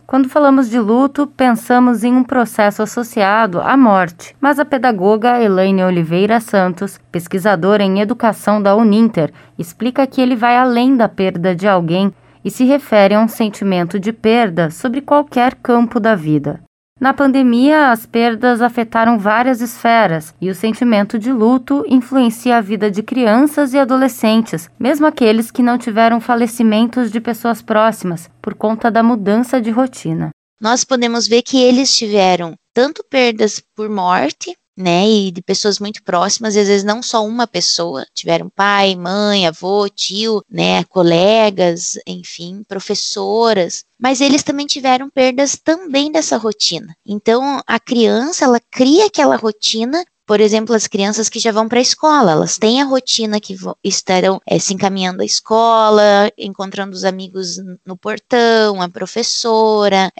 Quando falamos de luto, pensamos em um processo associado à morte, mas a pedagoga Elaine Oliveira Santos, pesquisadora em educação da Uninter, explica que ele vai além da perda de alguém e se refere a um sentimento de perda sobre qualquer campo da vida. Na pandemia, as perdas afetaram várias esferas e o sentimento de luto influencia a vida de crianças e adolescentes, mesmo aqueles que não tiveram falecimentos de pessoas próximas, por conta da mudança de rotina. Nós podemos ver que eles tiveram tanto perdas por morte, né, e de pessoas muito próximas, e às vezes não só uma pessoa, tiveram pai, mãe, avô, tio, né, colegas, enfim, professoras, mas eles também tiveram perdas também dessa rotina. Então, a criança, ela cria aquela rotina. Por exemplo, as crianças que já vão para a escola, elas têm a rotina que estarão se encaminhando à escola, encontrando os amigos no portão, a professora,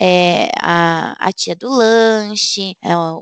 a tia do lanche,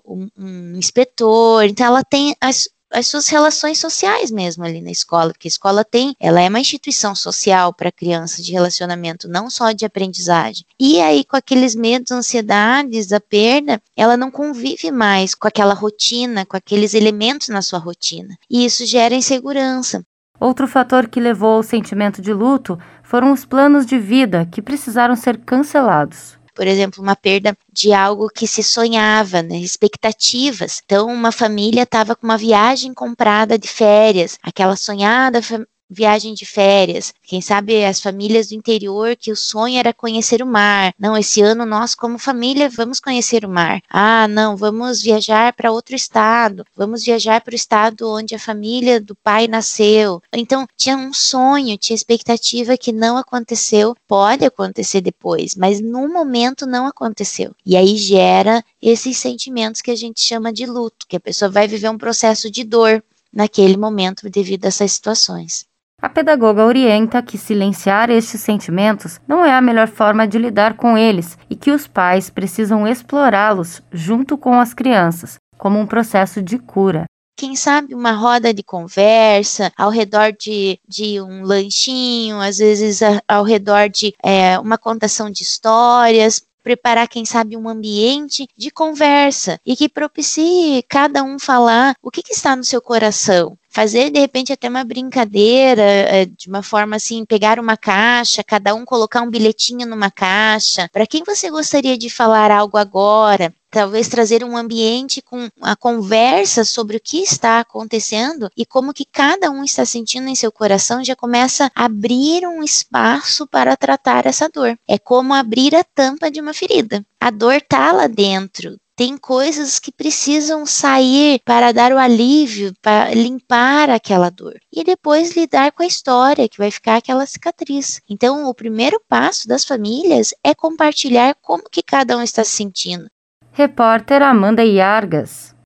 um inspetor. Então, ela tem as suas relações sociais mesmo ali na escola, porque a escola ela é uma instituição social para a criança de relacionamento, não só de aprendizagem. E aí, com aqueles medos, ansiedades, a perda, ela não convive mais com aquela rotina, com aqueles elementos na sua rotina. E isso gera insegurança. Outro fator que levou ao sentimento de luto foram os planos de vida que precisaram ser cancelados. Por exemplo, uma perda de algo que se sonhava, né? Expectativas. Então, uma família estava com uma viagem comprada de férias, aquela sonhada viagem de férias. Quem sabe as famílias do interior que o sonho era conhecer o mar. Não, esse ano nós como família vamos conhecer o mar. Ah, não, vamos viajar para outro estado. Vamos viajar para o estado onde a família do pai nasceu. Então, tinha um sonho, tinha expectativa que não aconteceu. Pode acontecer depois, mas no momento não aconteceu. E aí gera esses sentimentos que a gente chama de luto, que a pessoa vai viver um processo de dor naquele momento devido a essas situações. A pedagoga orienta que silenciar estes sentimentos não é a melhor forma de lidar com eles e que os pais precisam explorá-los junto com as crianças, como um processo de cura. Quem sabe uma roda de conversa ao redor de um lanchinho, às vezes ao redor de uma contação de histórias, preparar, quem sabe, um ambiente de conversa e que propicie cada um falar o que está no seu coração. Fazer, de repente, até uma brincadeira, de uma forma assim, pegar uma caixa, cada um colocar um bilhetinho numa caixa. Para quem você gostaria de falar algo agora? Talvez trazer um ambiente com a conversa sobre o que está acontecendo e como que cada um está sentindo em seu coração, já começa a abrir um espaço para tratar essa dor. É como abrir a tampa de uma ferida. A dor está lá dentro. Tem coisas que precisam sair para dar o alívio, para limpar aquela dor. E depois lidar com a história, que vai ficar aquela cicatriz. Então, o primeiro passo das famílias é compartilhar como que cada um está se sentindo. Repórter Amanda Iargas.